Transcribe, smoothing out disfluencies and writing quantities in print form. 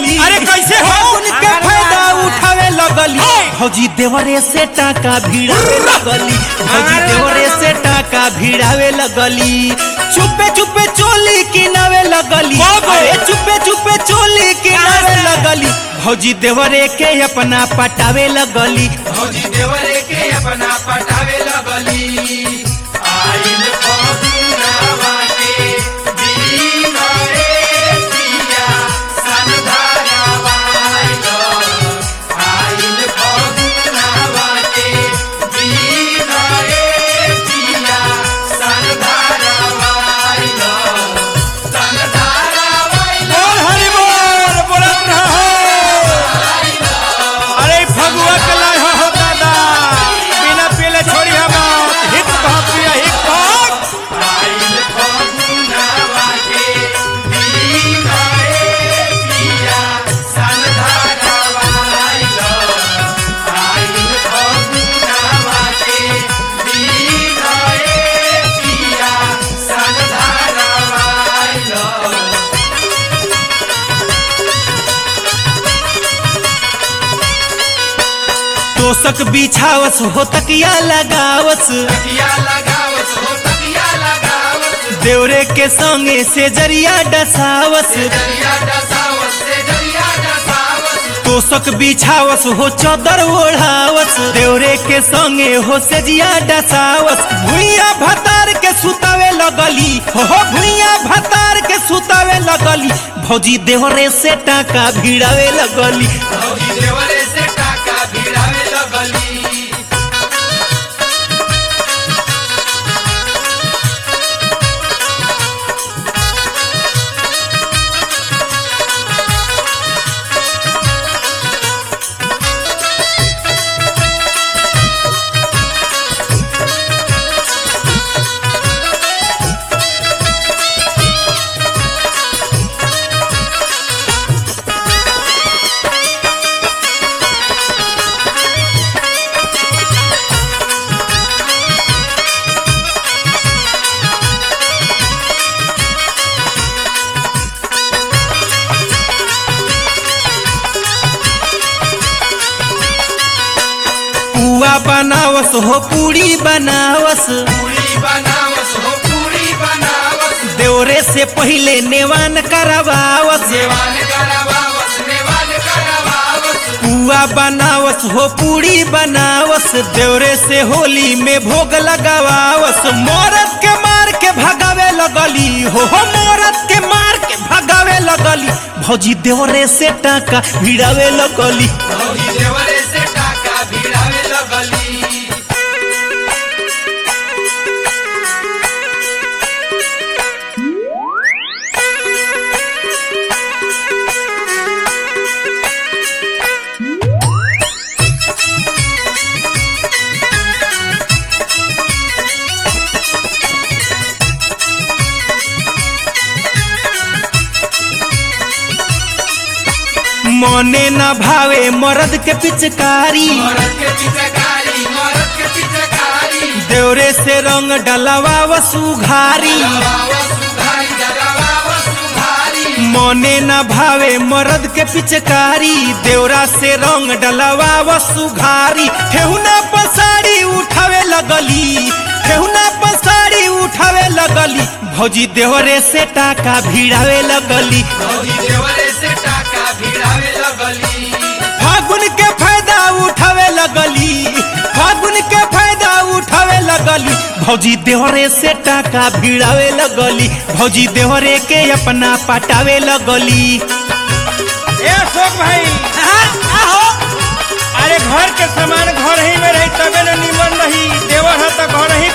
लगली। अरे कैसे हो? उनके फायदा उठावे लगली। भौजी देवरे से टाका भिड़ावे लगली। भौजी देवरे से टाका भिड़ावे लगली। चुपे चुपे चोली किनावे लगली। अरे चुपे चुपे चोली किनावे लगली। भौजी देवरे के अपना पटावे लगली। भौजी देवरे के अपना पटावे लगली। आइल फगुनवा के दिन रे पिया सनधारवा आइल। आइल फगुनवा के दिन रे पिया सनधारवा आइल। सनधारवा आइल। बोल हरि बोल बोलत रहो। अरे फगुआ के लाय हो दादा, बिना पीले छोड़ी हम हित भाग पिया हित भाग। आइल फगुनवा के दिन रे पिया सनधारवा आइल। आइल फगुनवा के दिन रे पिया सनधारवा आइल। तोसक बिछावस हो तकिया लगावस। तकिया लगावस हो तकिया लगावस। देवरे के संगे से जरिया डसावस। दरिया डसावस से दरिया डसावस। तोसक बिछावस हो चादर ओढ़ावस। देवरे के संगे हो सेजिया डसावस। भुइया भतार के सुतावे लगली। हो भुइया भतार के सुतावे लगली। भौजी देवरे से टाका भिड़ावे लगली। भौजी देवरे से टाका भिड़ावे लगली। पुआ बनावस हो पूरी बनावस। पूरी बनावस हो पूरी बनावस। देवरे से पहले नेवान करवावस। नेवान करवावस नेवान करवावस। पुआ बनावस हो पूरी बनावस। देवरे से होली में भोग लगावावस। मोरत के मार के भगावे लगली। हो मोरत के मार के भगावे लगली। भौजी देवरे से टाका भिड़ावे लगली। भौजी देवरे से टाका भिड़ावे लगली। मने न भावे मर्द के पिचकारी। मरद के पिचकारी मरद के पिचकारी। देवरे से रंग डलवावस उघारी। डलवावस उघारी डलवावस उघारी। मने न भावे मर्द के पिचकारी। देवरा से रंग डलवावस उघारी। ठेहुना पसारी उठावे लगली। ठेहुना पसारी उठावे लगली। भौजी देवरे से टाका भिड़ावे लगली। भौजी देवरे से टाका भिड़ावे लगली। फागुन के फायदा उठावे लगली। फागुन के फायदा उठावे लगली। भौजी देवरे से टाका भिड़ावे लगली। भौजी देवरे के अपना पटावे लगली। ए अशोक भाई, अरे घर के सामान घर ही में रही तबे न निमन रही। देवर है तो घर ही